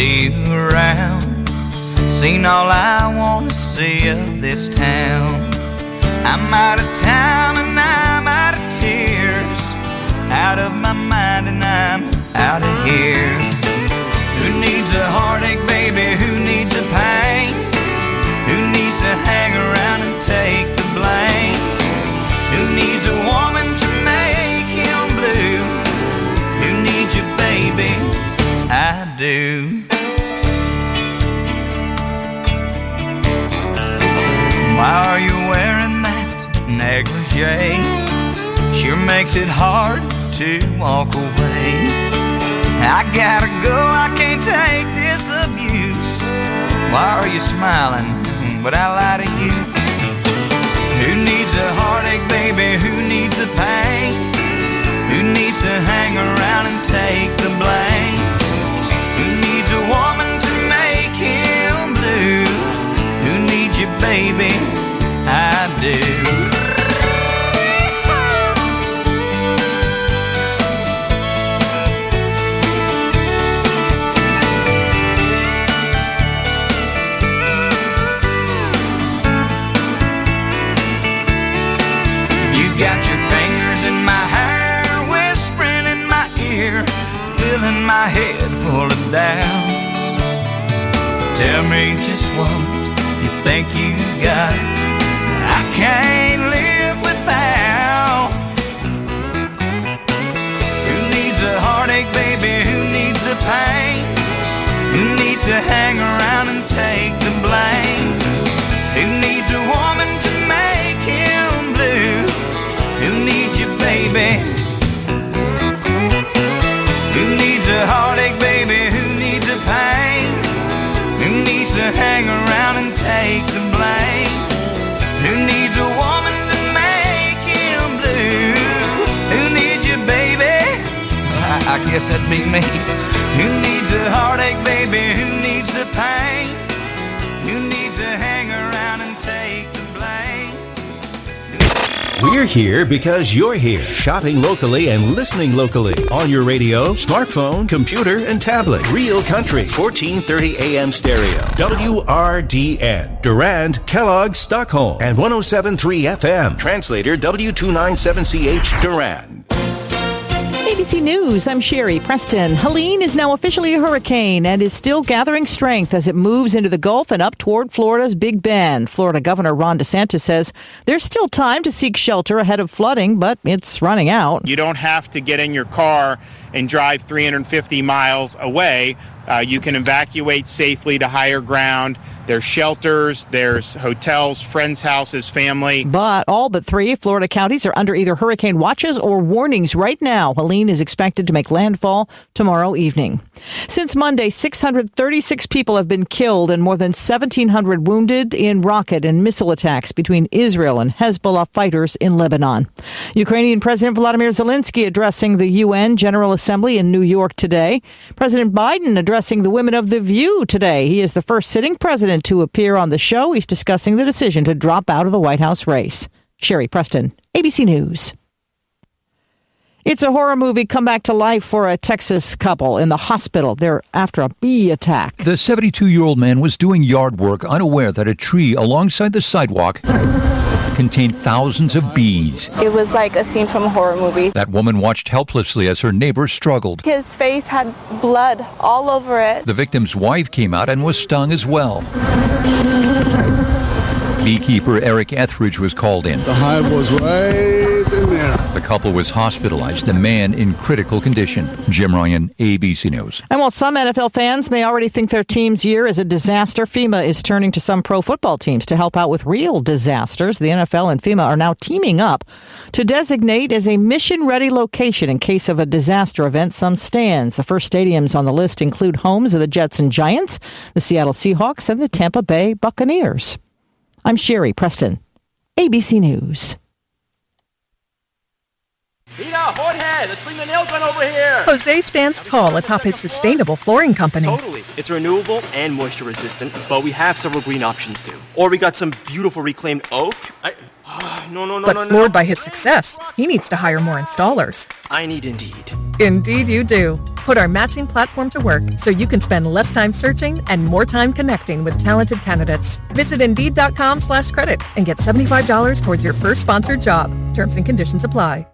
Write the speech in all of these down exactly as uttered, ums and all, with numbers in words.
see you around. Seen all I want to see of this town. I'm out of town and I'm out of tears, out of my mind and I'm out of here. Who needs a heartache, baby? Who needs a pain? Who needs to hang around and take the blame? Who needs a woman to make him blue? Who needs you, baby? I do. Why are you wearing that negligee? Sure makes it hard to walk away. I gotta go, I can't take this abuse. Why are you smiling when I lie to you? Who needs a heartache, baby? Who needs the pain? Who needs to hang around and take the blame? Who needs a woman to make him blue? Who needs you, baby? I do. Got your fingers in my hair, whispering in my ear, filling my head full of doubts. Tell me just what you think you got, I can't live without. Who needs a heartache, baby? Who needs the pain? Who needs to hang around and take the blame? Who needs a woman to make him blue? Who needs you, baby? Who needs a heartache, baby? Who needs a pain? Who needs to hang around and take the blame? Who needs a woman to make him blue? Who needs you, baby? I, I guess that'd be me. Who needs a heartache, baby? Who needs the pain? Who needs to hang around and take the blame? We're here because you're here, shopping locally and listening locally on your radio, smartphone, computer, and tablet. Real Country, fourteen thirty A M stereo. W R D N, Durand, Kellogg, Stockholm, and one oh seven point three F M. Translator W two ninety-seven C H, Durand. A B C News, I'm Sherry Preston. Helene is now officially a hurricane and is still gathering strength as it moves into the Gulf and up toward Florida's Big Bend. Florida Governor Ron DeSantis says there's still time to seek shelter ahead of flooding, but it's running out. You don't have to get in your car and drive three hundred fifty miles away. Uh, you can evacuate safely to higher ground. There's shelters, there's hotels, friends' houses, family. But all but three Florida counties are under either hurricane watches or warnings right now. Helene is expected to make landfall tomorrow evening. Since Monday, six hundred thirty-six people have been killed and more than seventeen hundred wounded in rocket and missile attacks between Israel and Hezbollah fighters in Lebanon. Ukrainian President Volodymyr Zelensky addressing the U N General Assembly in New York today. President Biden addressing the women of The View today. He is the first sitting president to appear on the show. He's discussing the decision to drop out of the White House race. Sherry Preston, A B C News. It's a horror movie come back to life for a Texas couple in the hospital. They're after a bee attack. The seventy-two-year-old man was doing yard work, unaware that a tree alongside the sidewalk contained thousands of bees. It was like a scene from a horror movie. That woman watched helplessly as her neighbor struggled. His face had blood all over it. The victim's wife came out and was stung as well. Beekeeper Eric Etheridge was called in. The hive was right in there. The couple was hospitalized, the man in critical condition. Jim Ryan, A B C News. And while some N F L fans may already think their team's year is a disaster, FEMA is turning to some pro football teams to help out with real disasters. The N F L and FEMA are now teaming up to designate as a mission-ready location in case of a disaster event some stands. The first stadiums on the list include homes of the Jets and Giants, the Seattle Seahawks, and the Tampa Bay Buccaneers. I'm Sherry Preston, A B C News. Rita, Jorge, let's bring the nail gun over here. Jose stands tall atop his sustainable flooring company. Totally. It's renewable and moisture resistant, but we have several green options too. Or we got some beautiful reclaimed oak. I, oh, No, no, no, But no, no. floored no. by his success, he needs to hire more installers. I need Indeed. Indeed you do. Put our matching platform to work so you can spend less time searching and more time connecting with talented candidates. Visit Indeed.com slash credit and get seventy-five dollars towards your first sponsored job. Terms and conditions apply.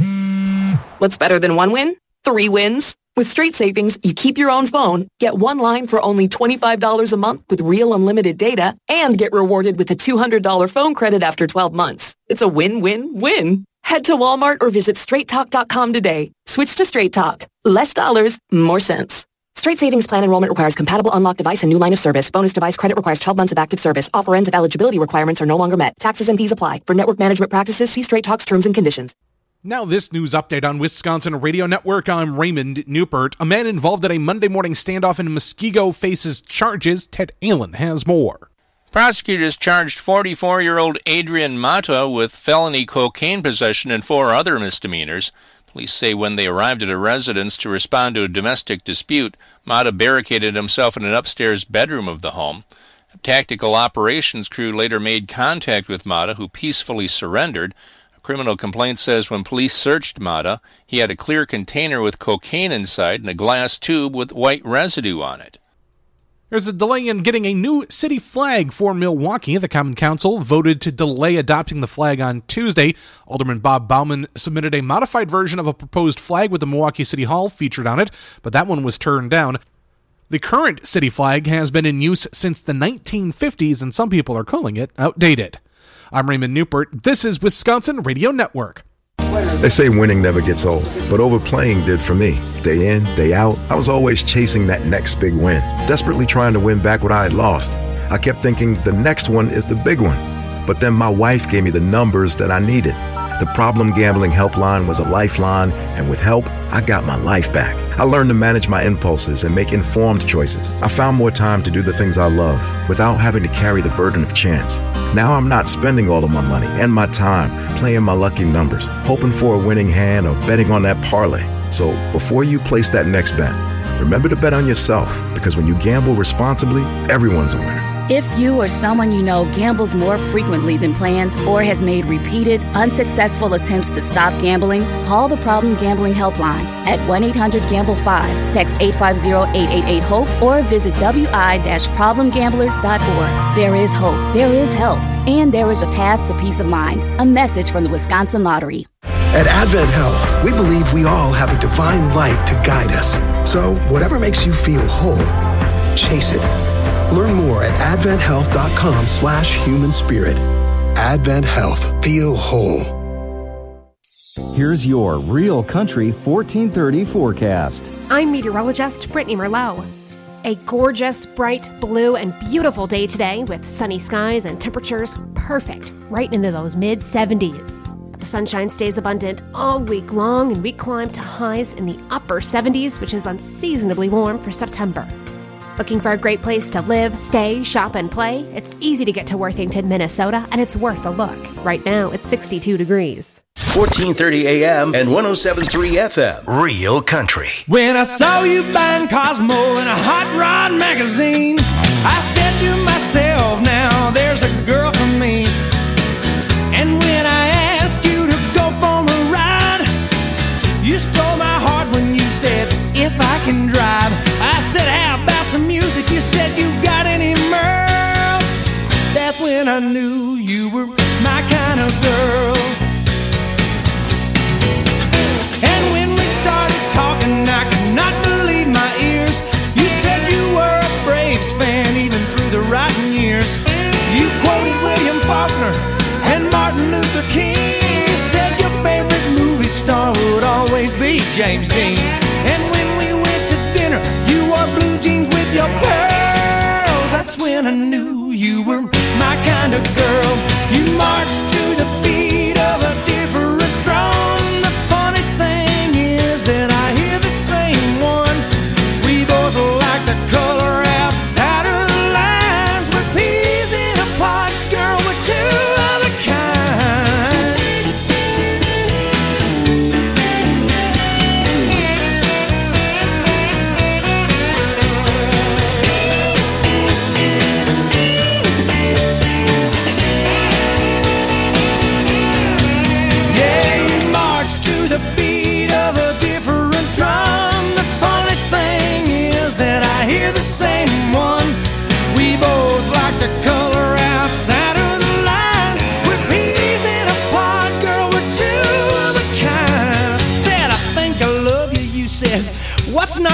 What's better than one win? Three wins. With Straight Savings, you keep your own phone, get one line for only twenty-five dollars a month with real unlimited data, and get rewarded with a two hundred dollars phone credit after twelve months. It's a win-win-win. Head to Walmart or visit straight talk dot com today. Switch to Straight Talk. Less dollars, more sense. Straight Savings Plan enrollment requires compatible unlocked device and new line of service. Bonus device credit requires twelve months of active service. Offer ends if eligibility requirements are no longer met. Taxes and fees apply. For network management practices, see Straight Talk's terms and conditions. Now this news update on Wisconsin Radio Network. I'm Raymond Newpert. A man involved in a Monday morning standoff in Muskego faces charges. Ted Allen has more. Prosecutors charged forty-four-year-old Adrian Mata with felony cocaine possession and four other misdemeanors. Police say when they arrived at a residence to respond to a domestic dispute, Mata barricaded himself in an upstairs bedroom of the home. A tactical operations crew later made contact with Mata, who peacefully surrendered. A criminal complaint says when police searched Mata, he had a clear container with cocaine inside and a glass tube with white residue on it. There's a delay in getting a new city flag for Milwaukee. The Common Council voted to delay adopting the flag on Tuesday. Alderman Bob Bauman submitted a modified version of a proposed flag with the Milwaukee City Hall featured on it, but that one was turned down. The current city flag has been in use since the nineteen fifties, and some people are calling it outdated. I'm Raymond Newpert. This is Wisconsin Radio Network. They say winning never gets old, but overplaying did for me. Day in, day out, I was always chasing that next big win, desperately trying to win back what I had lost. I kept thinking the next one is the big one. But then my wife gave me the numbers that I needed. The Problem Gambling Helpline was a lifeline, and with help, I got my life back. I learned to manage my impulses and make informed choices. I found more time to do the things I love without having to carry the burden of chance. Now I'm not spending all of my money and my time playing my lucky numbers, hoping for a winning hand or betting on that parlay. So before you place that next bet, remember to bet on yourself, because when you gamble responsibly, everyone's a winner. If you or someone you know gambles more frequently than planned or has made repeated, unsuccessful attempts to stop gambling, call the Problem Gambling Helpline at one eight hundred gamble five, text eight five zero eight eight eight HOPE, or visit w i dash problem gamblers dot org. There is hope, there is help, and there is a path to peace of mind. A message from the Wisconsin Lottery. At Advent Health, we believe we all have a divine light to guide us. So whatever makes you feel whole, chase it. Learn more at advent health dot com slash human spirit. Advent Health. Feel whole. Here's your Real Country fourteen thirty forecast. I'm meteorologist Brittany Merlot. A gorgeous, bright, blue, and beautiful day today with sunny skies and temperatures perfect right into those mid seventies. The sunshine stays abundant all week long, and we climb to highs in the upper seventies, which is unseasonably warm for September. Looking for a great place to live, stay, shop, and play? It's easy to get to Worthington, Minnesota, and it's worth a look. Right now, it's sixty-two degrees. fourteen thirty A M and one oh seven point three F M. Real Country. When I saw you buying Cosmo in a Hot Rod magazine, I said to myself, now there's a girl for me. And when I asked you to go for a ride, you stole my heart when you said, if I can drive. I said, how about some music? You said you got any mirth. That's when I knew you were my kind of girl. And when we started talking, I could not believe my ears. You said you were a Braves fan even through the rotten years. You quoted William Faulkner and Martin Luther King. You said your favorite movie star would always be James Dean. And when we went to dinner, you wore blue jeans with your pearls. That's when I knew you were my kind of girl. You marched to the beat of a different drum. The funny thing is that I hear the same one. We both like the color outside of the lines. We're peas in a pod, girl, we're two of a kind.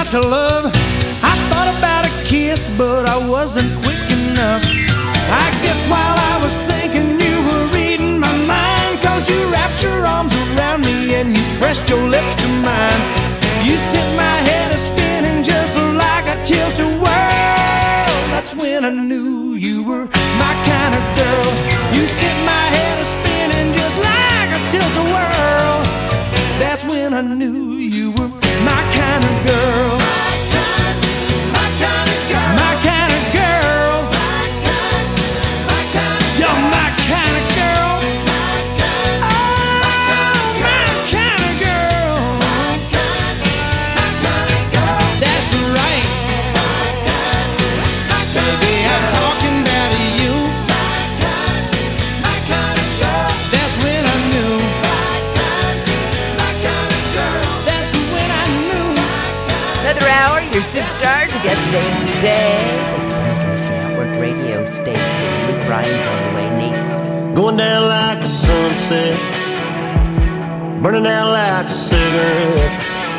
to love. I thought about a kiss, but I wasn't quick enough. I guess while I was thinking you were reading my mind, 'cause you wrapped your arms around me and you pressed your lips to mine. You sent my head a-spinning just like a tilt-a-whirl. That's when I knew you were my kind of girl. You sent my head a-spinning just like a tilt-a-whirl. That's when I knew you were my kind of girl. My kind, my kind of girl. My kind of girl. My kind, my kind of girl. You're my kind of girl. My kind, oh, my kind of girl. My kind, my kind of girl. That's right. My kind, my kind Baby, I'm talking about you. My kind, my kind of girl. That's when I knew. My kind, my kind of girl. That's when I knew. Another hour, your superstar to get today today. Network radio station. Luke Ryan's on the way. Nate's going down like a sunset, burning out like a cigarette,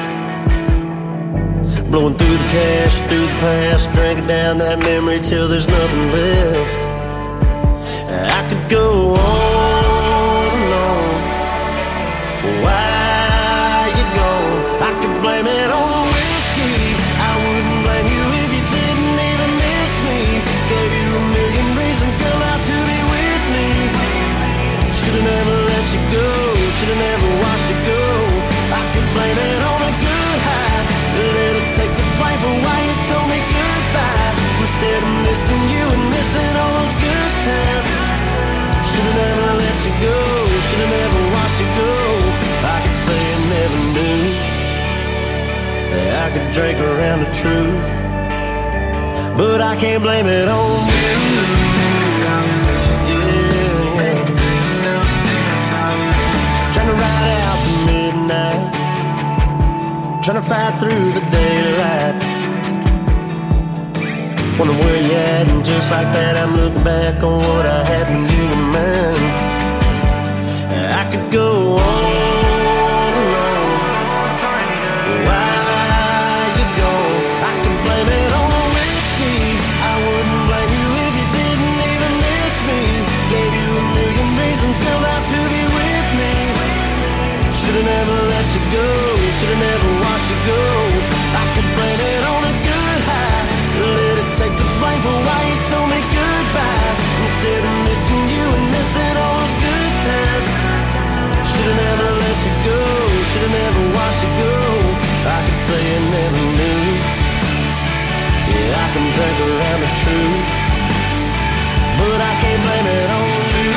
blowing through the cash, through the past, drinking down that memory till there's nothing left. I could go on and on. Why you gone? I could blame it on the whiskey. I wouldn't blame you if you didn't even miss me. Gave you a million reasons, girl, not to be with me. Should've never let you go, should've never watched you go. I could blame it on a good high, let it take the blame for why you told me goodbye. Instead of missing you and missing all those good times. Should've never let you go, should've never watched you go. I could say I never knew, I could drink around the truth, but I can't blame it on you. Trying to ride out the midnight, trying to fight through the daylight. Wonder where you at, and just like that I'm looking back on what I had when you were mine. I could go on and on. Why you gone? I can blame it on the whiskey. I wouldn't blame you if you didn't even miss me. Gave you a million reasons, girl, not to be with me. Should've never let you go, should've never watched you go. I could blame it on a good high, let it take the blame for why you told me goodbye. Instead of missing you and missing all those good times. Should've never let you go, should've never watched you go. I could say I never knew. Yeah, I can drink around the truth, but I can't blame it on you.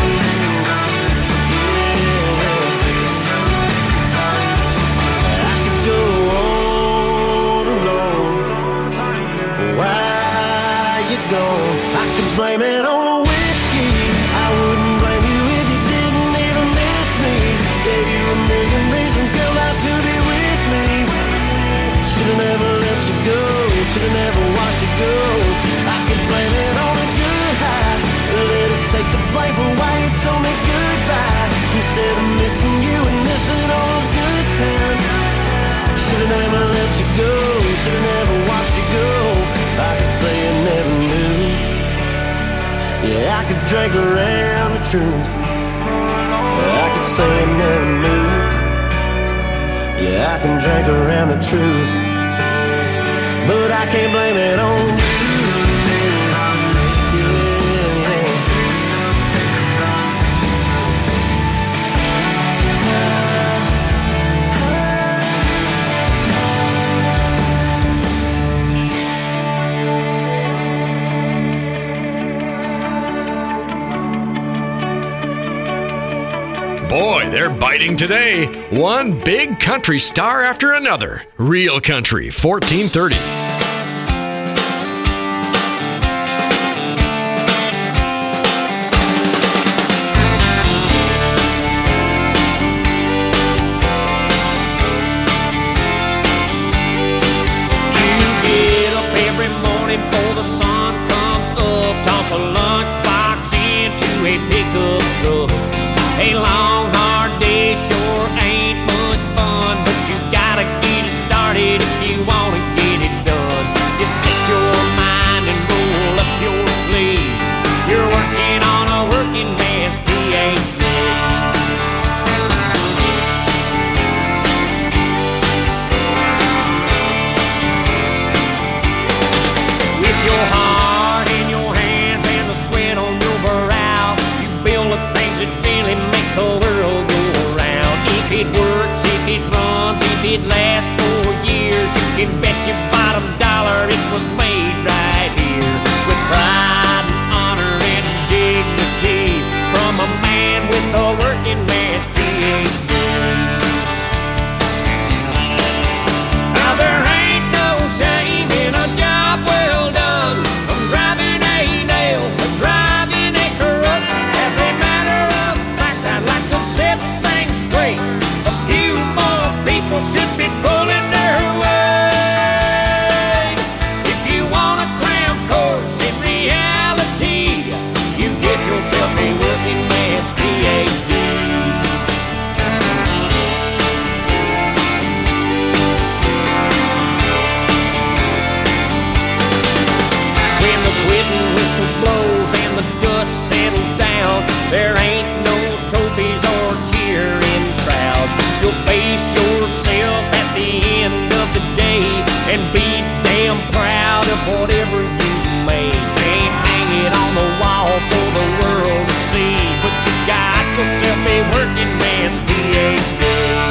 I could blame it on the whiskey. I wouldn't blame you if you didn't even miss me. Gave you a million reasons, girl, not to be with me. Should've never let you go, should've never watched you go. I could blame it on a good high, let it take the blame for why you told me goodbye. Instead of missing you and missing all those good times. Should've never let you go, should've never watched you go. I could say I never knew. Yeah, I could drink around the truth. Yeah, I could say I never knew. Yeah, I can drink around the truth, but I can't blame it on you. Boy, they're biting today. One big country star after another. Real Country, fourteen thirty. Before the sun comes up, toss a lunchbox into a pickup truck. A long, hard day sure ain't much fun, but you gotta get it started if you want to it lasts four years. You can bet your bottom dollar it was made right here. With pride and honor and dignity, from a man with a working man's P H D. Now there ain't no shame in a job well done, from driving a nail to driving a truck. As a matter of fact, I'd like to set things straight. A few more people should be pulling their weight. If you want a cram course in reality, you get yourself a working man's P H D. When the quitting whistle blows and the dust settles down, there ain't no trophies or cheering crowds. You'll face yourself at the end of the day and be damn proud of whatever you made. Can't hang it on the wall for the world to see, but you got yourself a working man's P H D.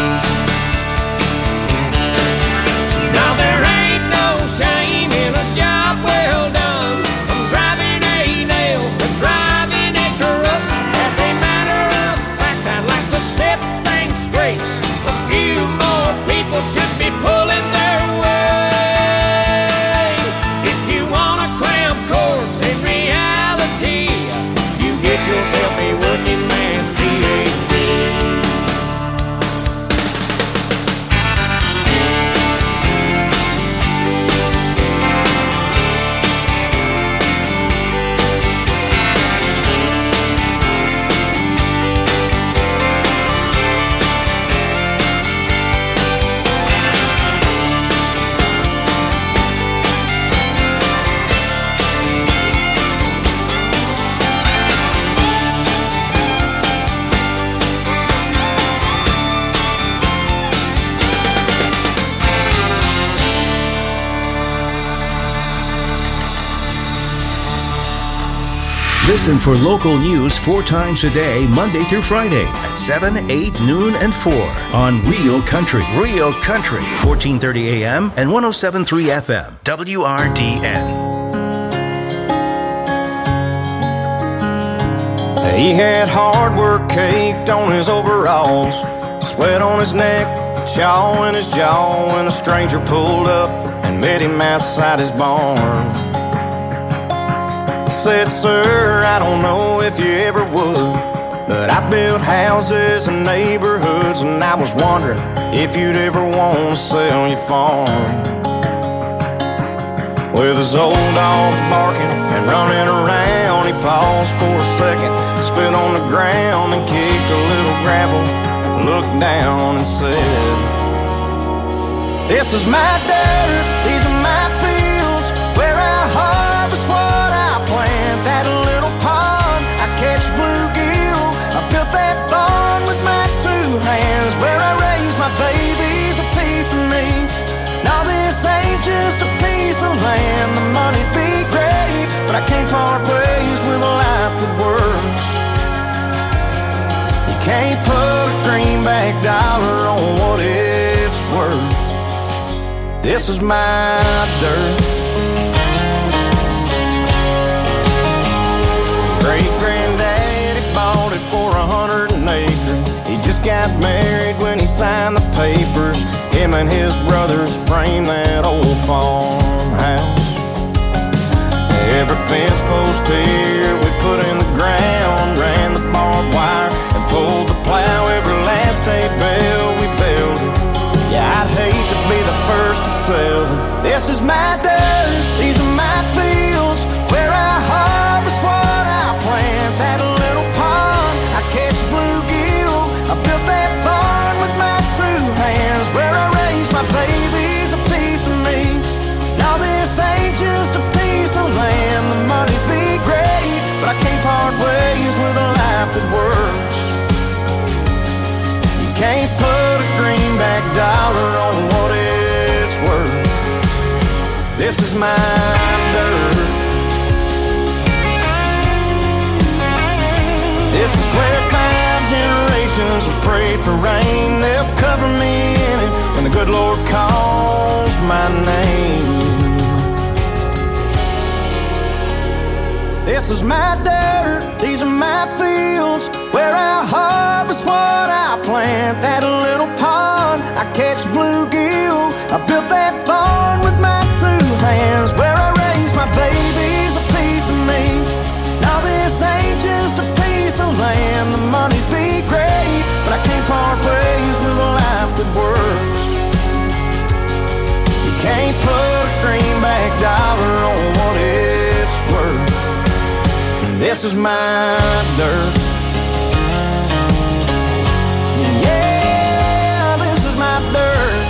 Now there ain't no shame in a job well done, from driving a nail to driving a truck. As a matter of fact, I'd like to set things straight. A few more people should be pulling their weight. If you want a cram course in reality, you get yourself a working man's P H D. Listen for local news four times a day, Monday through Friday at seven, eight, noon, and four on Real Country. Real Country, fourteen thirty A M and one oh seven point three F M, W R D N. He had hard work caked on his overalls, sweat on his neck, chaw in his jaw, when a stranger pulled up and met him outside his barn. Said, sir, I don't know if you ever would, but I built houses and neighborhoods, and I was wondering if you'd ever want to sell your farm. With his old dog barking and running around, he paused for a second, spit on the ground and kicked a little gravel, looked down and said, this is my dirt, these are my fields, where I harvest what I plant. That little pond, I catch bluegill, I built that barn with my two hands, where I raise my babies, a piece of me. Now this ain't just a piece of land, the money'd be great, but I can't part ways with a life that works. You can't put a greenback dollar on what it's worth. This is my dirt. Great-granddaddy bought it for a hundred an acre. He just got married when he signed the papers. Him and his brothers framed that old farmhouse. Every fence post here we put in the ground, ran the barbed wire and pulled the plow. Every last hay bale we built. Yeah, I'd hate to be the first to sell it. This is my dirt, these are my fields, where I harvest what I plant. That little pond, I catch bluegill, I built that barn with my two hands, where I raise my babies, a piece of me. Now this ain't just a piece of land, the money'd be great, but I can't part ways with a life that works. You can't put a greenback dollar on what it's worth. This is my dirt. This is where five generations have prayed for rain. They'll cover me in it when the good Lord calls my name. This is my dirt, these are my fields, where I harvest what I plant. That little pond, I catch bluegill. I built that barn with my two hands, where I raise my babies, a piece of me. Now this ain't just a piece of land. The money be great, but I can't part ways with a life that works. You can't put a greenback dollar on what it's worth. This is my dirt. Yeah, this is my dirt.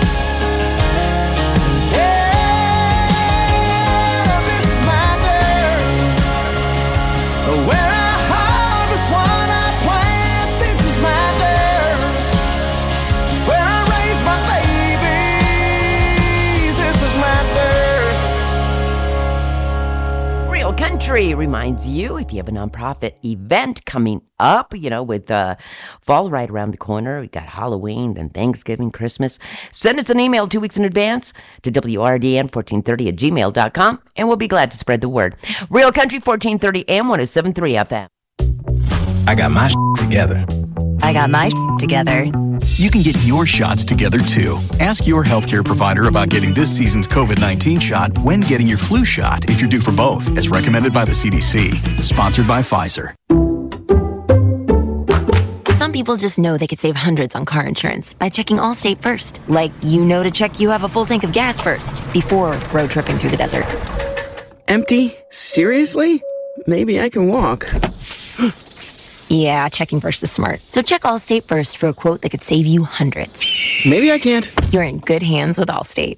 Yeah, this is my dirt. Where I harvest what I plant. This is my dirt. Where I raise my babies. This is my dirt. Real Country reminds you, if you have a nonprofit event coming up, you know, with uh, fall right around the corner, we got Halloween, then Thanksgiving, Christmas, send us an email two weeks in advance to W R D N fourteen thirty at gmail dot com, and we'll be glad to spread the word. Real Country fourteen thirty A M one oh seven point three F M. I got my together. I got my together. You can get your shots together too. Ask your healthcare provider about getting this season's COVID nineteen shot when getting your flu shot if you're due for both, as recommended by the C D C. Sponsored by Pfizer. Some people just know they could save hundreds on car insurance by checking Allstate first. Like, you know to check you have a full tank of gas first before road tripping through the desert. Empty? Seriously? Maybe I can walk. Yeah, checking first is smart. So check Allstate first for a quote that could save you hundreds. Maybe I can't. You're in good hands with Allstate.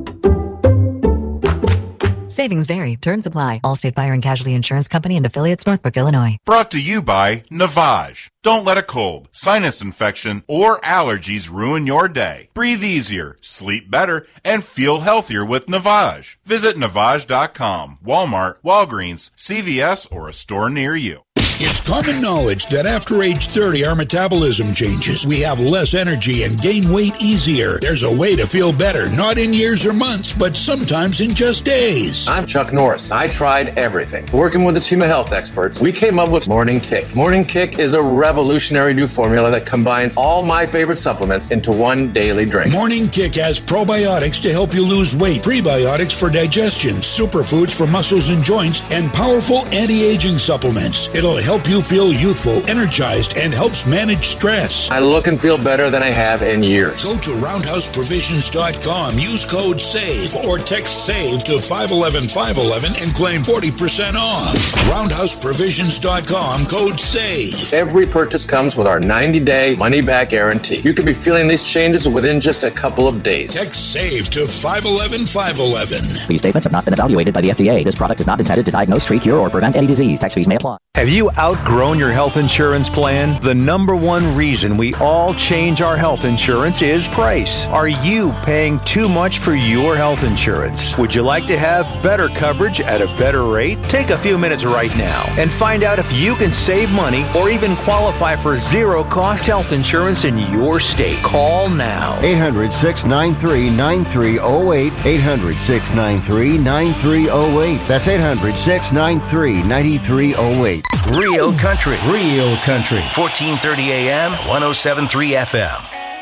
Savings vary. Terms apply. Allstate Fire and Casualty Insurance Company and affiliates, Northbrook, Illinois. Brought to you by Navage. Don't let a cold, sinus infection, or allergies ruin your day. Breathe easier, sleep better, and feel healthier with Navage. Visit Navage dot com, Walmart, Walgreens, C V S, or a store near you. It's common knowledge that after age thirty, our metabolism changes. We have less energy and gain weight easier. There's a way to feel better, not in years or months, but sometimes in just days. I'm Chuck Norris. I tried everything. Working with a team of health experts, we came up with Morning Kick. Morning Kick is a revolutionary new formula that combines all my favorite supplements into one daily drink. Morning Kick has probiotics to help you lose weight, prebiotics for digestion, superfoods for muscles and joints, and powerful anti-aging supplements. It'll help you feel youthful, energized, and helps manage stress. I look and feel better than I have in years. Go to roundhouse provisions dot com, use code SAVE, or text SAVE to five one one five one one and claim forty percent off. roundhouse provisions dot com, code SAVE. Every purchase comes with our ninety-day money-back guarantee. You could be feeling these changes within just a couple of days. Text SAVE to five one one five one one. These statements have not been evaluated by the F D A. This product is not intended to diagnose, treat, cure, or prevent any disease. Tax fees may apply. Have you outgrown your health insurance plan? The number one reason we all change our health insurance is price. Are you paying too much for your health insurance? Would you like to have better coverage at a better rate? Take a few minutes right now and find out if you can save money or even qualify for zero-cost health insurance in your state. Call now. eight hundred, six nine three, nine three zero eight. eight hundred, six nine three, nine three zero eight. That's eight hundred, six nine three, nine three zero eight. Real Country. Real Country. fourteen thirty A M, one oh seven point three F M.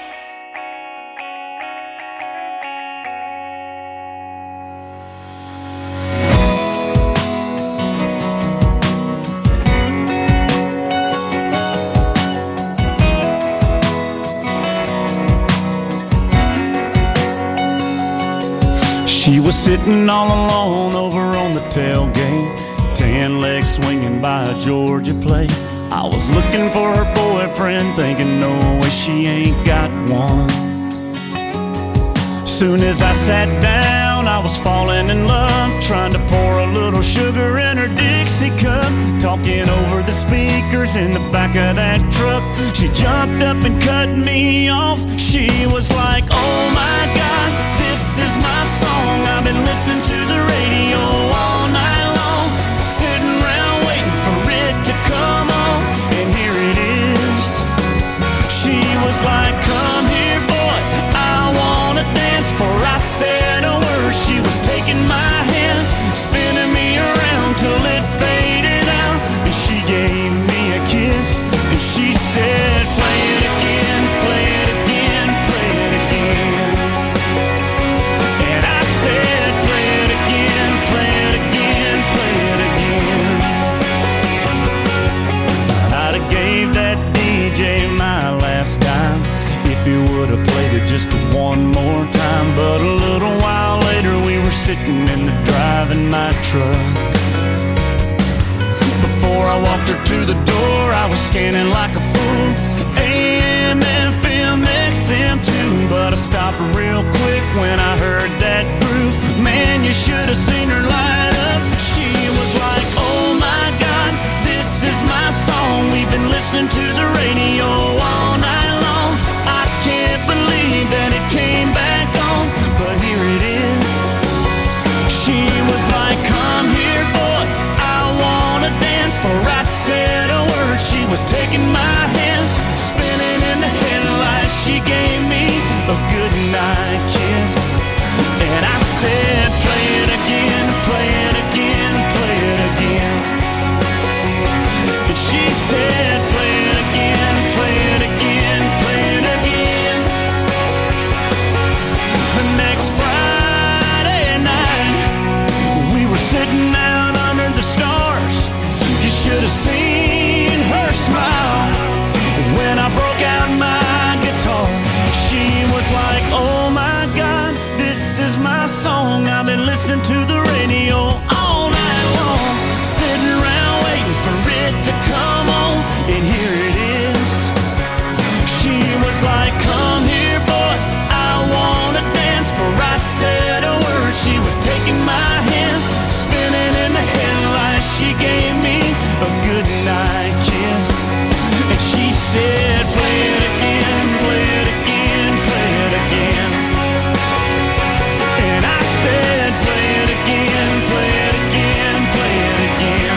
She was sitting all alone over on the tailgate, tan legs swinging by a Georgia plate. I was looking for her boyfriend, thinking no way she ain't got one. Soon as I sat down, I was falling in love, trying to pour a little sugar in her Dixie cup, talking over the speakers in the back of that truck. She jumped up and cut me off. She was like, oh my God, this is my song. I've been listening to the radio all night long, sitting around waiting for it to come on, and here it is. She was like, come here boy, I want I walked her to the door, I was scanning like a fool. A M, F M, X M too. But I stopped real quick when I heard that groove. Man, you should have seen her light up. She was like, oh my God, this is my song. We've been listening to the radio all night long. I can't believe that it came back on, but here it is. She was like, come here, boy, I wanna dance. For I said a word, she was taking my hand, spinning in the headlights. She gave me a good night kiss, and I said, play it again, play it again, play it again. And she said, play it again, play it again, play it again. The next Friday night, we were sitting out under the stars. You should have seen her smile when I broke out my guitar. She was like, oh my God, this is my song. I've been listening to the radio all night long, sitting around waiting for it to come on, and here it is. She was like, come here, boy, I wanna dance. For I said a word, she was taking my hand, spinning in the headlights. She gave me a good night kiss, and she said, play it again, play it again, play it again. And I said, play it again, play it again, play it again.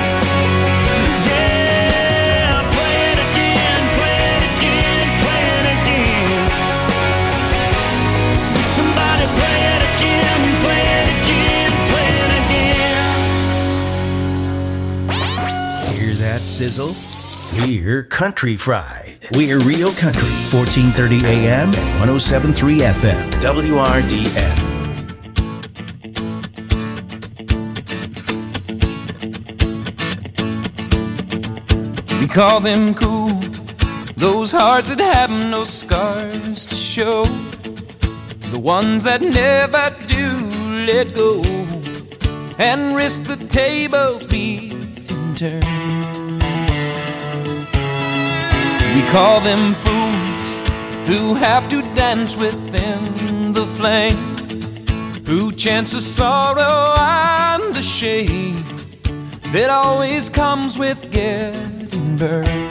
Yeah, play it again, play it again, play it again. Somebody play it again, play it again, play it again. Hear that sizzle? We're Country Fried. We're Real Country, fourteen thirty A M and one oh seven point three F M, W R D M. We call them cool, those hearts that have no scars to show, the ones that never do let go and risk the tables being turned. We call them fools who have to dance within the flame, who chance the sorrow and the shame that always comes with getting burned.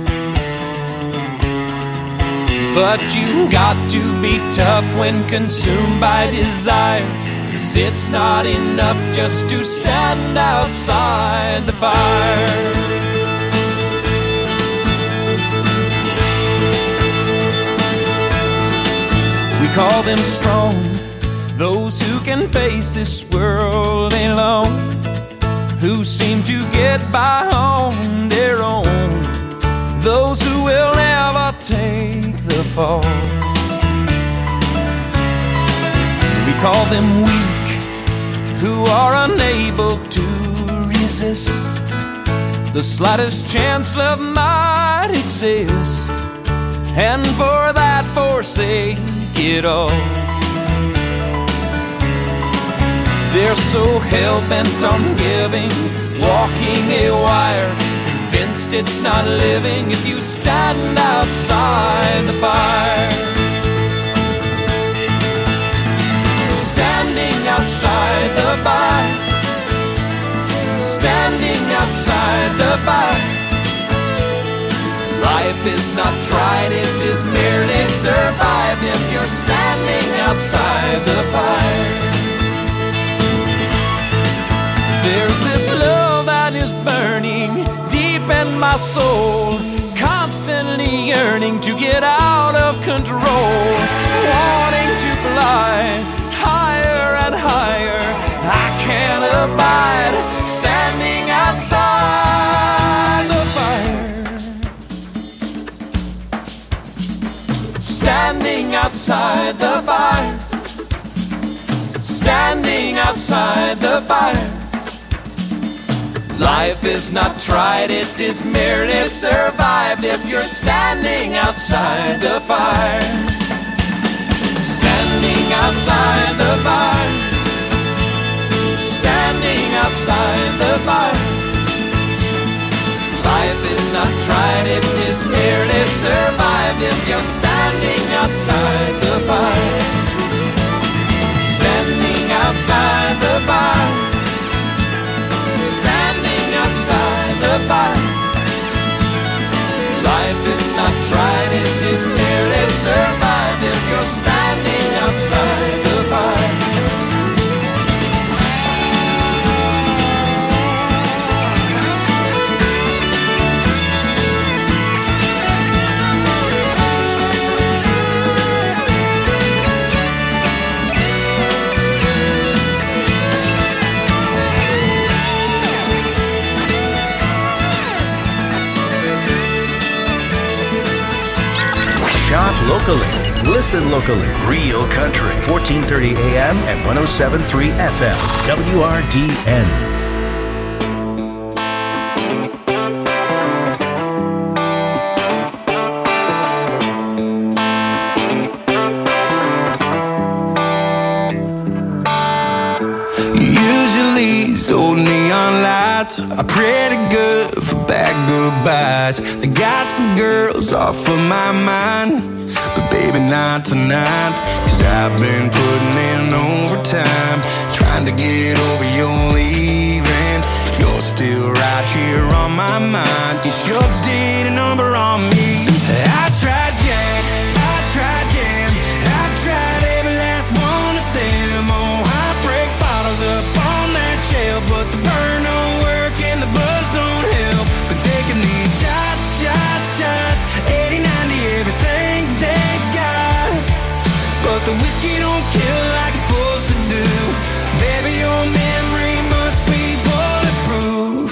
But you got to be tough when consumed by desire, 'cause it's not enough just to stand outside the fire. We call them strong, those who can face this world alone, who seem to get by on their own, those who will never take the fall. We call them weak, who are unable to resist the slightest chance love might exist, and for that forsake it all. They're so hell-bent on giving, walking a wire, convinced it's not living if you stand outside the fire. Standing outside the fire, standing outside the fire. Life is not tried, it is merely survived if you're standing outside the fire. There's this love that is burning deep in my soul, constantly yearning to get out of control, wanting to fly higher and higher. I can't abide standing outside the fire. Standing outside the fire, standing outside the fire. Life is not tried, it is merely survived if you're standing outside the fire. Standing outside the fire, standing outside the fire. tried it, just barely survived if you're standing outside the fire. Standing outside the fire. Standing outside the fire. Life is not tried, it just barely survived if you're standing outside the fire. Shop locally. Listen locally. Real Country. fourteen thirty A M and one oh seven point three F M. W R D N. Old neon lights are pretty good for bad goodbyes. They got some girls off of my mind, but baby not tonight. Cause I've been putting in overtime, trying to get over your leaving. You're still right here on my mind. You sure did a number on me. I tried Jack, I tried Jam, I've tried every last one of them. Oh, heartbreak bottles up on that shelf, but the burn don't work and the buzz don't help. Been taking these shots, shots, shots, eighty, ninety, everything they've got, but the whiskey don't kill like it's supposed to do. Baby, your memory must be bulletproof.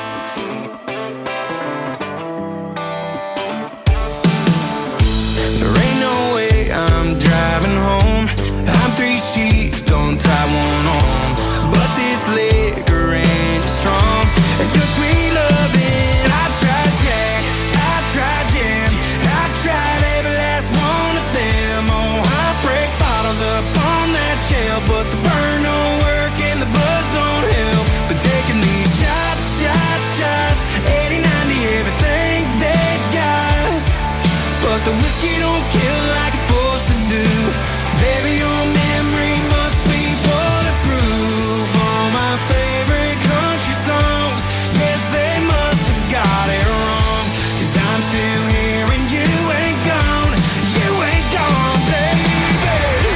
There ain't no way I'm driving home. I'm three sheets, don't tie one on, but this liquor ain't strong. It's your sweet loving. I tried Jack, I tried Jam, I've tried every last one of them. Oh, heartbreak bottles up on that shelf, but the burn don't work and the buzz don't help. Been taking these shots, shots, shots, eighty, ninety, everything they've got, but the whiskey don't kill like it's supposed to do. Baby, your memory must be bulletproof. All my favorite country songs, yes, they must have got it wrong. Cause I'm still here and you ain't gone. You ain't gone, baby.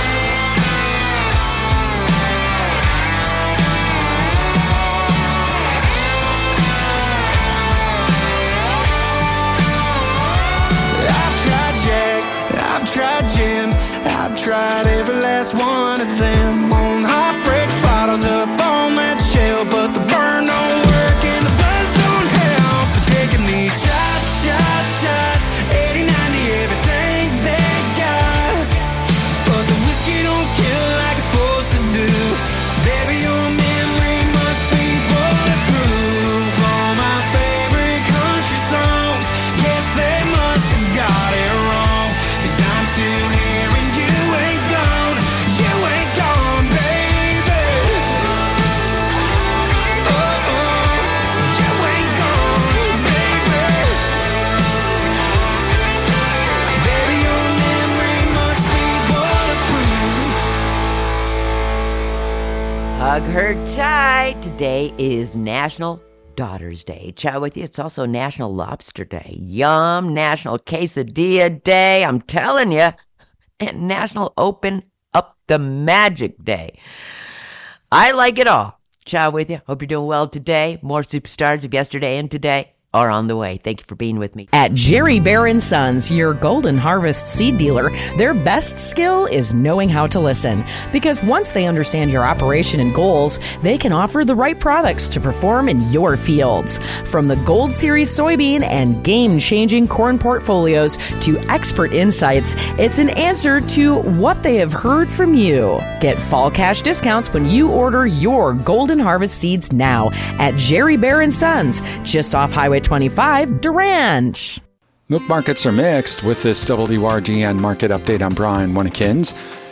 I've tried Jack, I've tried Jim, I've tried every last one of them. On heartbreak bottles up on that shelf, but the burn don't work and the buzz don't help. But taking these shots, shots, shots, eighty, ninety, everything they've got, but the whiskey don't kill like it's supposed to do. Baby, your memory must be bulletproof. All my favorite country songs, yes, they must have got it wrong. Cause I'm still here and you ain't gone. You ain't gone, baby. Oh, oh, you ain't gone, baby. Baby, your memory must be bulletproof. Hug her tight. Today is National Daughter's Day. Chat with you. It's also National Lobster Day. Yum. National Quesadilla Day. I'm telling you. And National Open Up the Magic Day. I like it all. Chat with you. Hope you're doing well today. More superstars of yesterday and today are on the way. Thank you for being with me. At Jerry Bear and Sons, your Golden Harvest seed dealer, their best skill is knowing how to listen. Because once they understand your operation and goals, they can offer the right products to perform in your fields. From the Gold Series soybean and game-changing corn portfolios to expert insights, it's an answer to what they have heard from you. Get fall cash discounts when you order your Golden Harvest seeds now at Jerry Bear and Sons, just off Highway twenty-five, Durant. Milk markets are mixed. With this W R D N market update, I'm Brian Winnekins.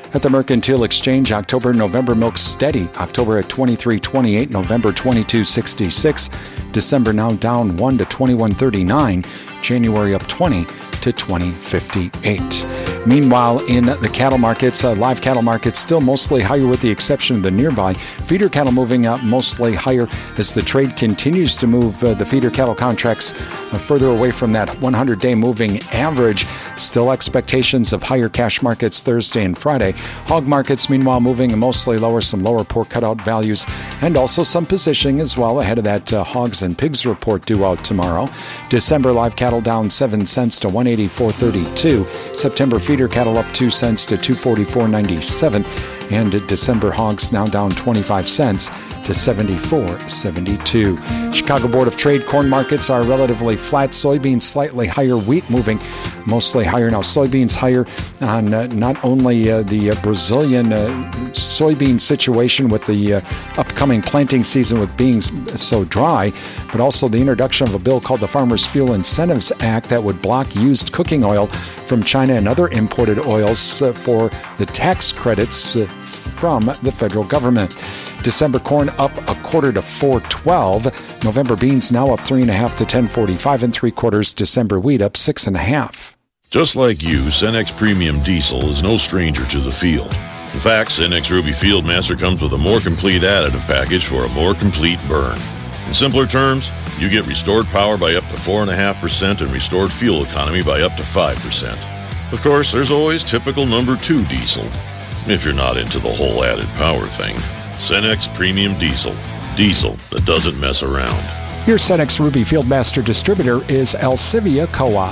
At the Mercantile Exchange, October, November milk steady. October at twenty-three twenty-eight, November twenty-two sixty-six, December now down one to twenty-one thirty-nine, January up twenty to twenty fifty-eight. Meanwhile, in the cattle markets, uh, live cattle markets still mostly higher with the exception of the nearby. Feeder cattle moving up mostly higher as the trade continues to move uh, the feeder cattle contracts uh, further away from that hundred-day moving average. Still expectations of higher cash markets Thursday and Friday. Hog markets, meanwhile, moving mostly lower, some lower pork cutout values, and also some positioning as well ahead of that uh, hogs and pigs report due out tomorrow. December live cattle down seven cents to one eighty-four thirty-two. September feeder cattle up two cents to two forty-four ninety-seven. And December hogs now down twenty-five cents to seventy-four seventy-two. Chicago Board of Trade corn markets are relatively flat. Soybeans slightly higher. Wheat moving mostly higher. Now soybeans higher on uh, not only uh, the uh, Brazilian uh, soybean situation with the uh, upcoming planting season with being so dry, but also the introduction of a bill called the Farmers Fuel Incentives Act that would block used cooking oil from China and other imported oils uh, for the tax credits uh, from the federal government. December corn up a quarter to four twelve. November beans now up three and a half to ten forty-five and three quarters. December wheat up six and a half. Just like you, Cenex Premium Diesel is no stranger to the field. In fact, Cenex Ruby Fieldmaster comes with a more complete additive package for a more complete burn. In simpler terms, you get restored power by up to four point five percent and restored fuel economy by up to five percent. Of course, there's always typical number two diesel, if you're not into the whole added power thing. Cenex Premium Diesel. Diesel that doesn't mess around. Your Cenex Ruby Fieldmaster distributor is Alcivia Co-op.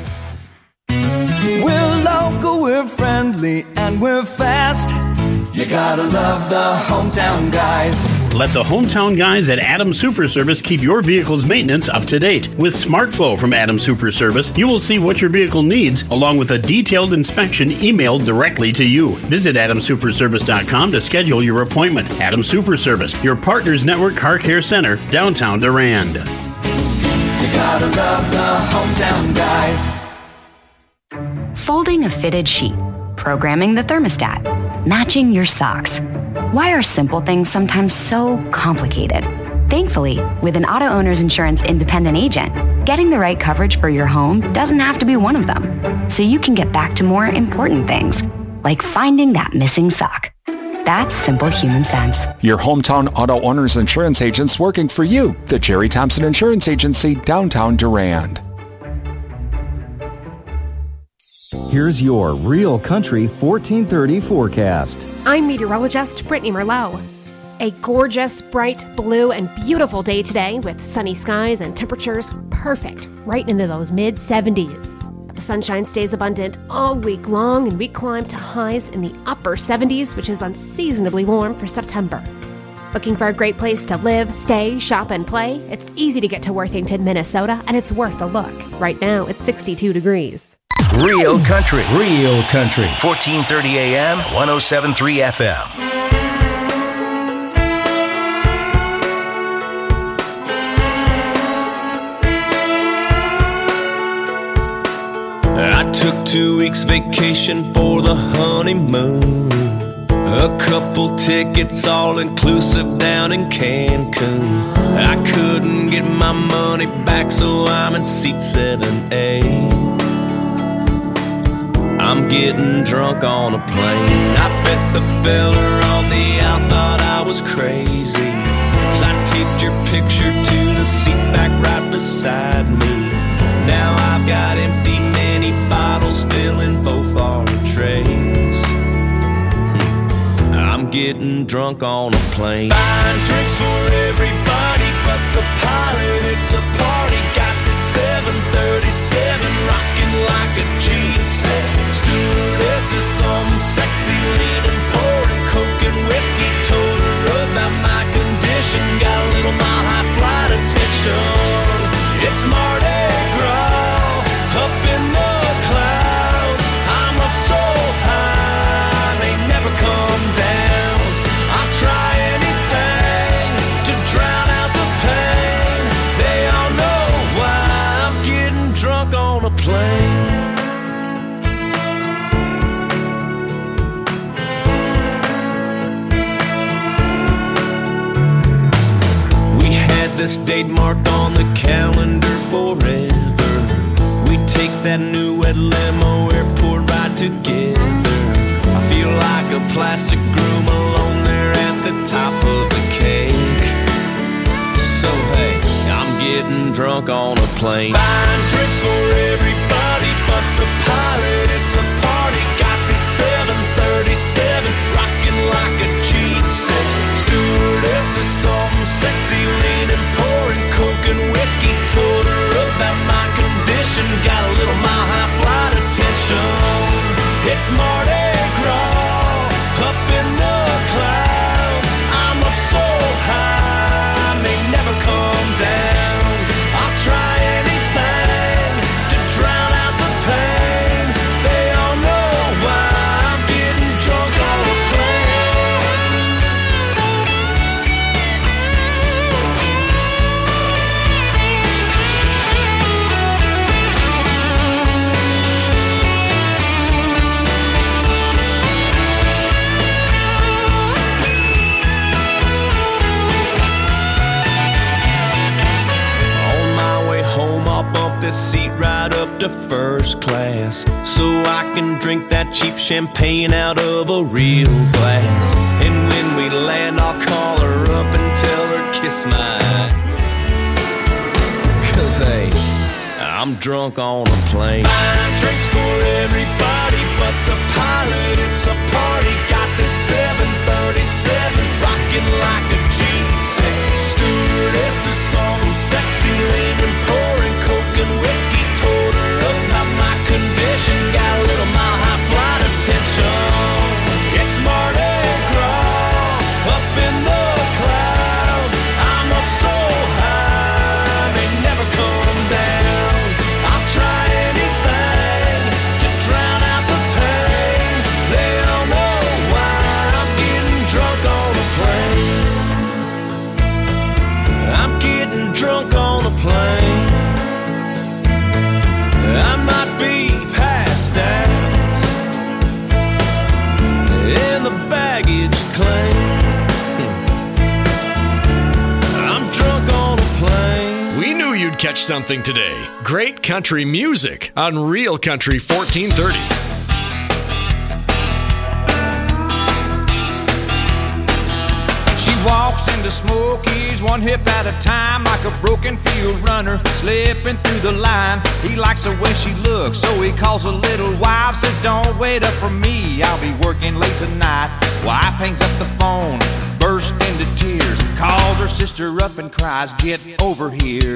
We're local, we're friendly, and we're fast. You gotta love the hometown guys. Let the hometown guys at Adams Super Service keep your vehicle's maintenance up to date. With SmartFlow from Adams Super Service, you will see what your vehicle needs, along with a detailed inspection emailed directly to you. Visit adams super service dot com to schedule your appointment. Adams Super Service, your Partners Network Car Care Center, downtown Durand. You gotta love the hometown guys. Folding a fitted sheet, programming the thermostat, matching your socks. Why are simple things sometimes so complicated? Thankfully, with an Auto Owners Insurance independent agent, getting the right coverage for your home doesn't have to be one of them. So you can get back to more important things, like finding that missing sock. That's simple human sense. Your hometown Auto Owners Insurance agents working for you. The Jerry Thompson Insurance Agency, downtown Durand. Here's your Real Country fourteen thirty forecast. I'm meteorologist Brittany Merlot. A gorgeous, bright, blue, and beautiful day today with sunny skies and temperatures perfect right into those mid seventies. The sunshine stays abundant all week long, and we climb to highs in the upper seventies, which is unseasonably warm for September. Looking for a great place to live, stay, shop, and play? It's easy to get to Worthington, Minnesota, and it's worth a look. Right now, it's sixty-two degrees. Real Country, Real Country, fourteen thirty A M, one oh seven point three F M. I took two weeks vacation for the honeymoon. A couple tickets all inclusive down in Cancun. I couldn't get my money back, so I'm in seat seven A. I'm getting drunk on a plane. I bet the fella on the out thought I was crazy, 'cause I taped your picture to the seat back right beside me. Now I've got empty mini bottles filling both our trays. I'm getting drunk on a plane. Buying drinks for everybody but the pilot. It's a party. Got the seven thirty-seven rocking like a G six. Stewardess is some sexy leaning, pouring coke and whiskey. Told her about my condition. Got a little mile high flight attention. It's Mardi Gras up in the clouds. I'm up so high they never come down. I'll try anything to drown this date marked on the calendar forever. We take that new red limo, airport ride together. I feel like a plastic groom alone there at the top of the cake. So hey, I'm getting drunk on a plane, buying drinks for everybody but the pilot. It's a party, got the seven thirty-seven rocking like a G six. Stewardess is something sexy, leaning, pouring coke and whiskey. Told her about my condition, got a little mile high flight attention. It's Mardi Gras up in the clouds. I'm up so high, I may never come down. I'll try anything to drown out the pain. They all know why I'm getting drunk on a this seat right up to first class, so I can drink that cheap champagne out of a real glass. And when we land, I'll call her up and tell her kiss my eye. Cause hey, I'm drunk on a plane. Buying drinks for everybody but the pilot. It's a party, got the seven thirty-seven rocking like a G six. Stewardess is something sexy, leaning, pouring coke and whiskey. Told her about my condition, got a little mile high flight attention. It's Mardi Gras up in the clouds. I'm up so high, may never come down. I'll try anything to drown out the pain. They all know why I'm getting drunk on a plane. I'm getting drunk on a plane. I might be passed out in the baggage claim. I'm drunk on a plane. We knew you'd catch something today. Great country music on Real Country fourteen thirty. She walks into Smokies one hip at a time, like a broken field runner slipping through the line. He likes the way she looks, so he calls a little wife, says don't wait up for me, I'll be working late tonight. Wife hangs up the phone, bursts into tears, calls her sister up and cries, get over here.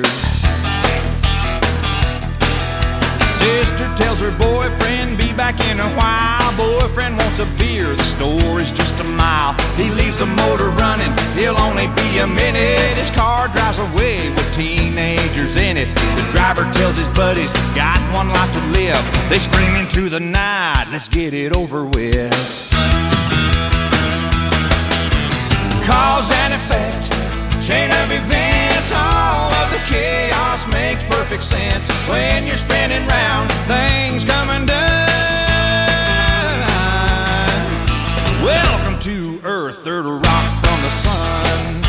Sister tells her boyfriend, be back in a while. Boyfriend wants a beer, the store is just a mile. He leaves the motor running, he'll only be a minute. His car drives away with teenagers in it. The driver tells his buddies, got one life to live. They scream into the night, let's get it over with. Cause and effect, chain of events, all of the chaos makes perfect sense. When you're spinning round, things come undone. Welcome to Earth, third rock from the sun.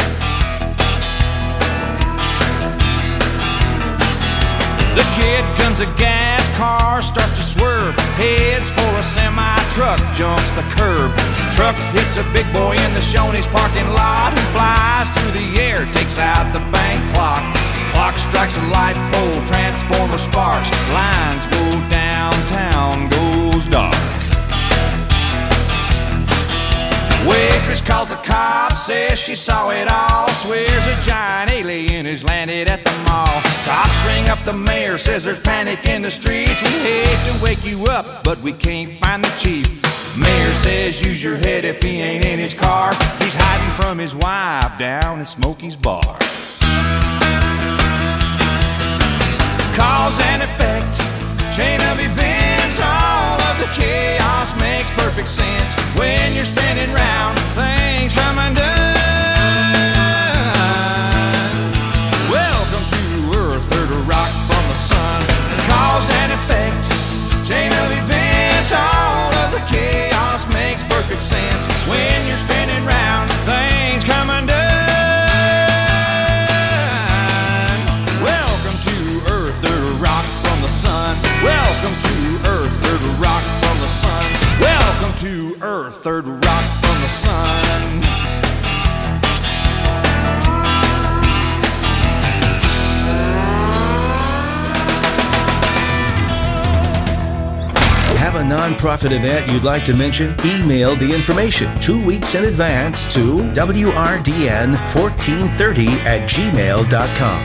The kid guns a gas, car starts to swerve, heads for a semi-truck, jumps the curb. Truck hits a big boy in the Shoney's parking lot, and flies through the air, takes out the bank clock. Clock strikes a light pole, transformer sparks, lines go downtown, goes dark. Waitress calls the cops, says she saw it all, swears a giant alien has landed at the mall. Cops ring up the mayor, says there's panic in the streets. We hate to wake you up, but we can't find the chief. Mayor says use your head if he ain't in his car. He's hiding from his wife down at Smokey's bar. Cause and effect, chain of events, all of the chaos makes perfect sense. When you're spinning round, things come undone. Welcome to Earth, third rock from the sun. Cause and effect, chain of events, all of the chaos makes perfect sense. When you're spinning round, things come undone. third rock from the sun. Have a nonprofit event you'd like to mention? Email the information two weeks in advance to W R D N fourteen thirty at gmail dot com.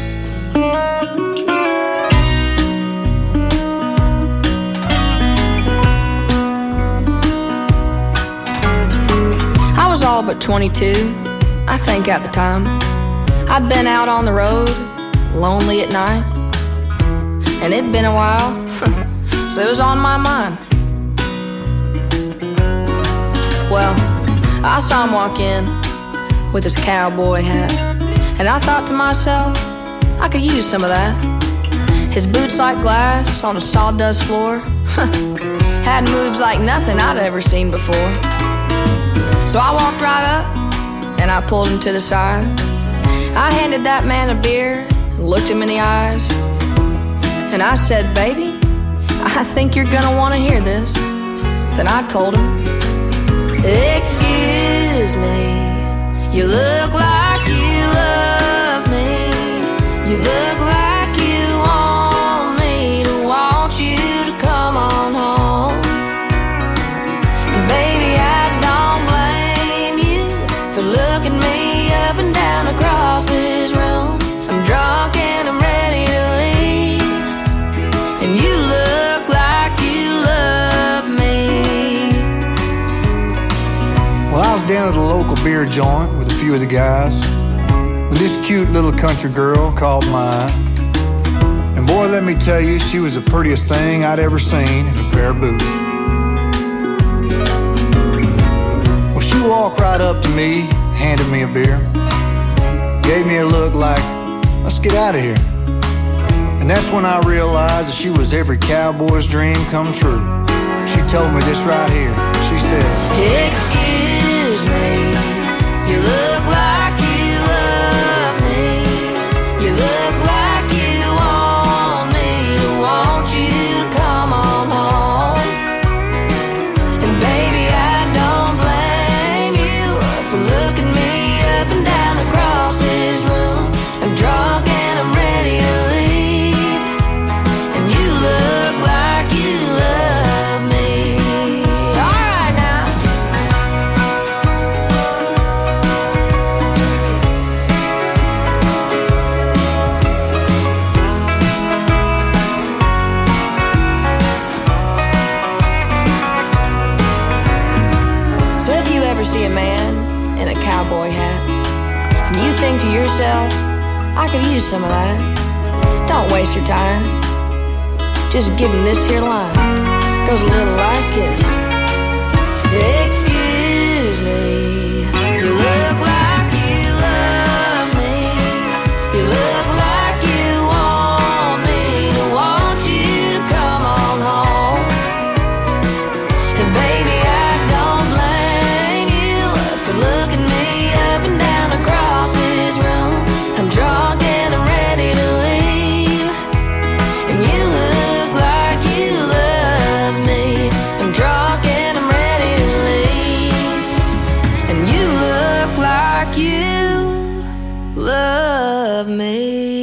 I was all but twenty-two, I think at the time. I'd been out on the road, lonely at night, and it'd been a while, so it was on my mind. Well, I saw him walk in with his cowboy hat, and I thought to myself, I could use some of that. His boots like glass on a sawdust floor had moves like nothing I'd ever seen before. So I walked right up and I pulled him to the side. I handed that man a beer and looked him in the eyes, and I said, baby, I think you're gonna want to hear this. Then I told him, excuse me, you look like you love me. You look like you want me to want you to come on home. And baby, I don't blame you for looking me up and down across this room. I'm drunk and I'm ready to leave, and you look like you love me. Well, I was down at a local beer joint with a few of the guys when this cute little country girl caught my eye. And boy, let me tell you, she was the prettiest thing I'd ever seen in a pair of boots. Well, she walked right up to me, handed me a beer, gave me a look like, let's get out of here. And that's when I realized that she was every cowboy's dream come true. She told me this right here. She said, excuse me, you look like you love me. You look like you want me to want you to come on home. And baby, I don't blame you for looking me up and down across this room. I'm drunk and I'm ready to leave, and you look like you love me. All right now. So if you ever see a man in a cowboy hat and you think to yourself, I could use some of that, don't waste your time. Just give him this here line. Goes a little like this. Excuse me, you look like you love me. You look like you want me to want you to come on home. And baby, I don't blame you for looking me up and down across this room. I'm drunk and I'm ready to leave, and you look like you love me. I'm drunk and I'm ready to leave, and you look like you love me.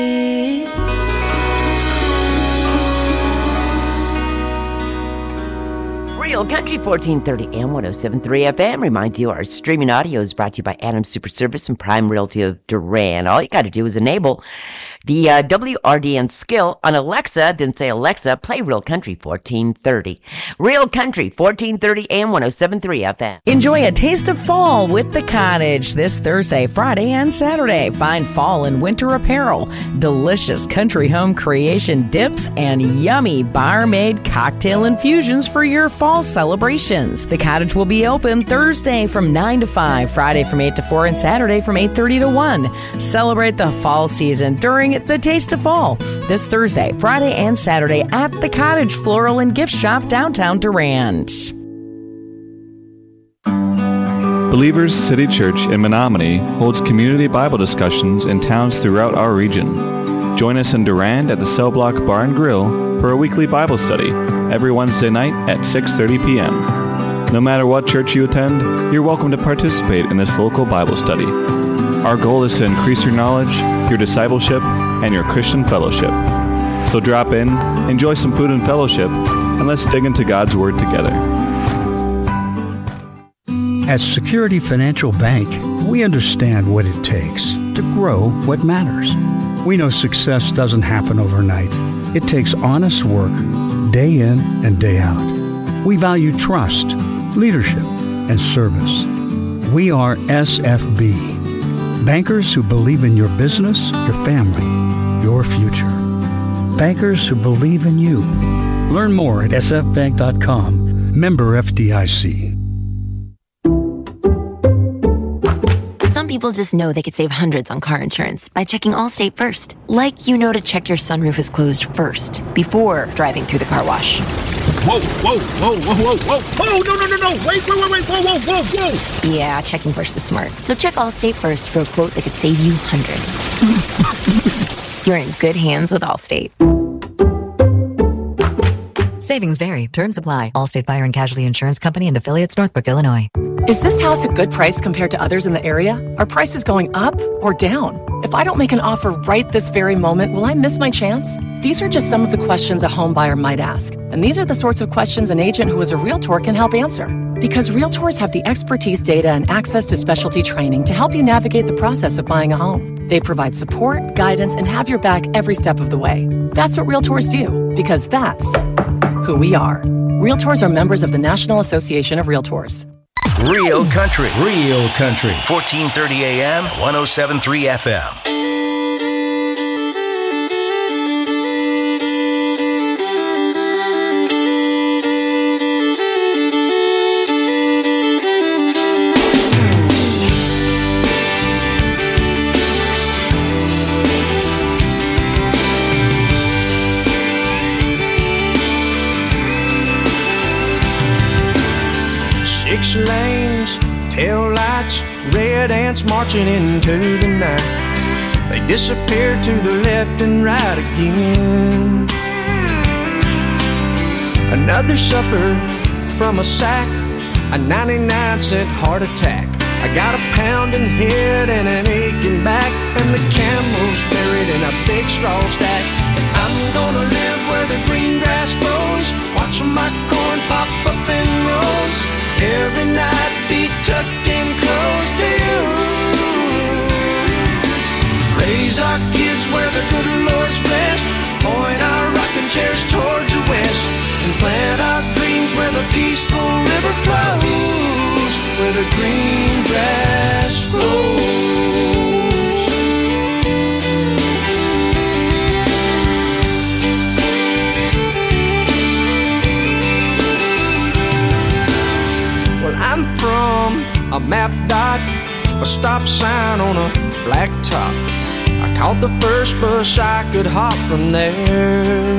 Real Country fourteen thirty and one oh seven point three F M reminds you our streaming audio is brought to you by Adams Super Service and Prime Realty of Duran. All you got to do is enable the uh, W R D N skill on Alexa, then say, Alexa, play Real Country fourteen thirty. Real Country fourteen thirty and one oh seven point three F M. Enjoy a taste of fall with The Cottage this Thursday, Friday, and Saturday. Find fall and winter apparel, delicious country home creation dips, and yummy bar-made cocktail infusions for your fall celebrations. The Cottage will be open Thursday from nine to five, Friday from eight to four, and Saturday from eight thirty to one. Celebrate the fall season during the Taste of Fall this Thursday, Friday, and Saturday at The Cottage Floral and Gift Shop, downtown Durand. Believers City Church in Menominee holds community Bible discussions in towns throughout our region. Join us in Durand at the Cell Block Bar and Grill for a weekly Bible study every Wednesday night at six thirty p.m. No matter what church you attend, you're welcome to participate in this local Bible study. Our goal is to increase your knowledge, your discipleship, and your Christian fellowship. So drop in, enjoy some food and fellowship, and let's dig into God's Word together. At Security Financial Bank, we understand what it takes to grow what matters. We know success doesn't happen overnight. It takes honest work, day in and day out. We value trust, leadership, and service. We are S F B, bankers who believe in your business, your family, your future. Bankers who believe in you. Learn more at s f bank dot com. Member F D I C. Some people just know they could save hundreds on car insurance by checking Allstate first. Like you know to check your sunroof is closed first, before driving through the car wash. Whoa, whoa, whoa, whoa, whoa, whoa, whoa, no, no, no, no, wait, wait, wait, wait, whoa, whoa, whoa, whoa. Yeah, checking first is smart. So check Allstate first for a quote that could save you hundreds. You're in good hands with Allstate. Savings vary. Terms apply. Allstate Fire and Casualty Insurance Company and affiliates, Northbrook, Illinois. Is this house a good price compared to others in the area? Are prices going up or down? If I don't make an offer right this very moment, will I miss my chance? These are just some of the questions a home buyer might ask. And these are the sorts of questions an agent who is a Realtor can help answer. Because Realtors have the expertise, data, and access to specialty training to help you navigate the process of buying a home. They provide support, guidance, and have your back every step of the way. That's what Realtors do, because that's who we are. Realtors are members of the National Association of Realtors. Real Country, Real Country, fourteen thirty A M, one oh seven point three F M. Six lanes, tail lights, red ants marching into the night. They disappear to the left and right again. Another supper from a sack, a ninety-nine cent heart attack. I got a pounding head and an aching back, and the camel's buried in a big straw stack. I'm gonna live where the green grass grows, watching my corn pop up in rows. Every night be tucked in close to you. Raise our kids where the good Lord's blessed, point our rocking chairs towards the west, and plant our dreams where the peaceful river flows, where the green grass grows. Well, I'm from a map dot, a stop sign on a black top. I caught the first bus I could hop from there.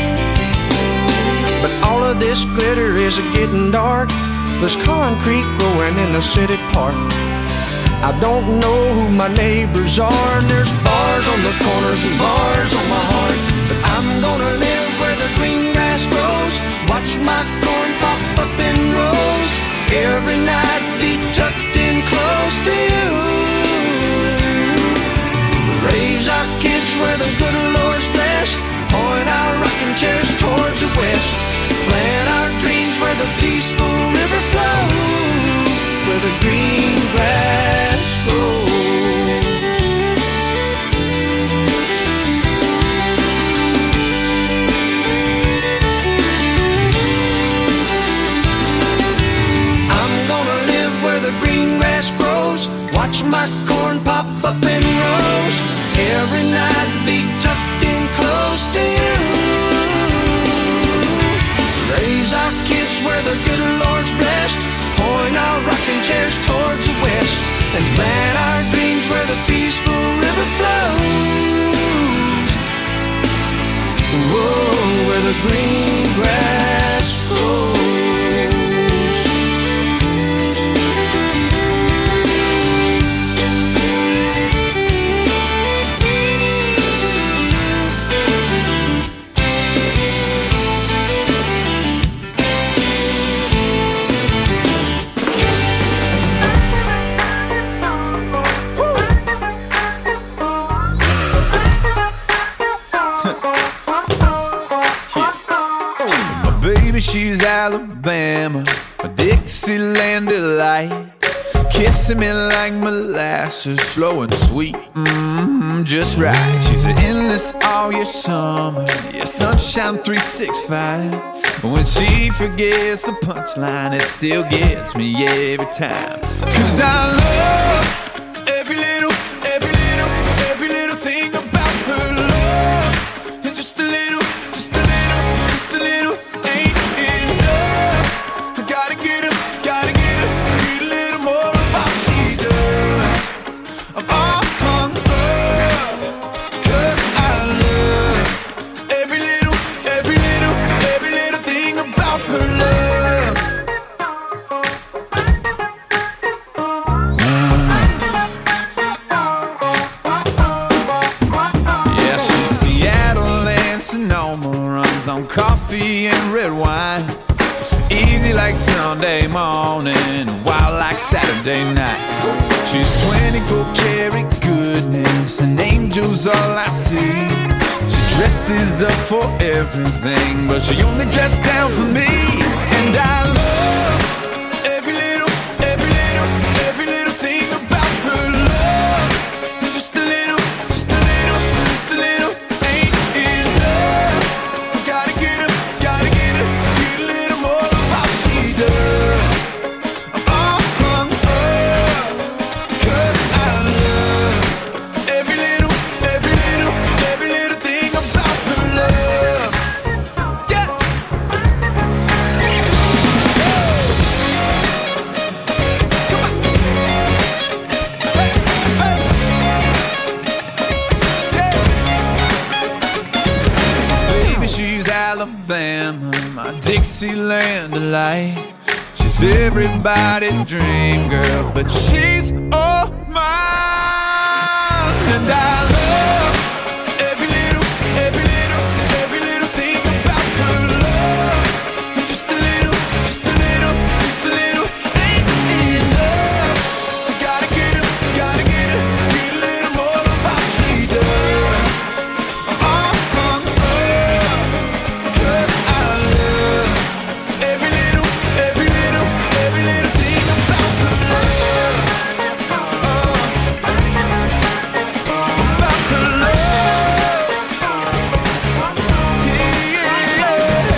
But all of this glitter is getting dark. There's concrete growing in the city park. I don't know who my neighbors are, and there's bars on the corners and bars on my heart. But I'm gonna live where the green grass grows, watch my corn pop up in rows. Every night be tucked in close to you. Raise our kids where the good Lord's blessed, point our rocking chairs towards the west, plant our dreams where the peaceful river flows, where the green grass grows. Green grass grows, watch my corn pop up in rows. Every night be tucked in close to you. Raise our kids where the good Lord's blessed, point our rocking chairs towards the west, and plant our dreams where the peaceful river flows. Whoa, where the green grass grows. she's Alabama, a Dixieland delight. Kissing me like molasses, slow and sweet, mm-hmm, just right. She's an endless all year summer, yeah, sunshine three sixty-five. When she forgets the punchline, it still gets me every time. Cause I love every little, every little, every little thing about her love. And just a little, just a little, just a little ain't enough. I gotta get her, gotta get her, get a little more of what she does. I'm all hung up, cause I love every little, every little, every little thing about her love. Yeah, she's Seattle and Sonoma, runs on coffee and red wine. Easy like Sunday morning, wild like Saturday night. She's twenty-four karat goodness, and angels all I see. She dresses up for everything, but she only dressed down for me. And I love every little, every little, every little thing about her love. And just a little, just a little, just a little ain't enough. I gotta get her, gotta get her, get a little more of what she does. I'm all hung up, cause I love every little, every little, every little thing about her love. Yeah. Baby, she's Alabama, my Dixieland delight. She's everybody's dream girl, but she's all mine. And I love every little, every little, every little thing about her love. And just a little, just a little, just a little ain't enough. I gotta get her, gotta get her, get a little more of what she does. I'm all hung up, cause I love every little, every little, every little thing about her love. About her love. Yeah, yeah.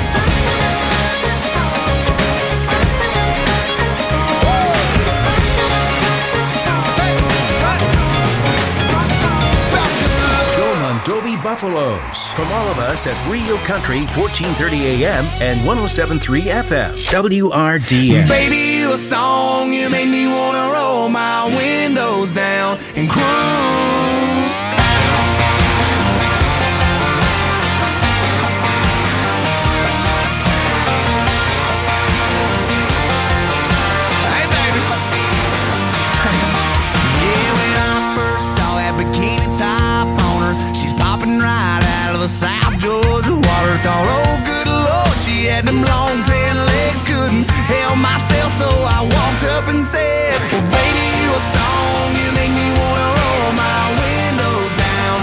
Joe Mondovi Buffaloes. From all of us at Real Country, fourteen thirty A M and one oh seven point three F M. W R D N. Baby, you a song, you make me wanna roll my windows down and cruise. Hey, baby. Yeah, when I first saw that bikini top on her, she's popping right out of the South Georgia water. Thought, oh, good Lord, she had them long tails.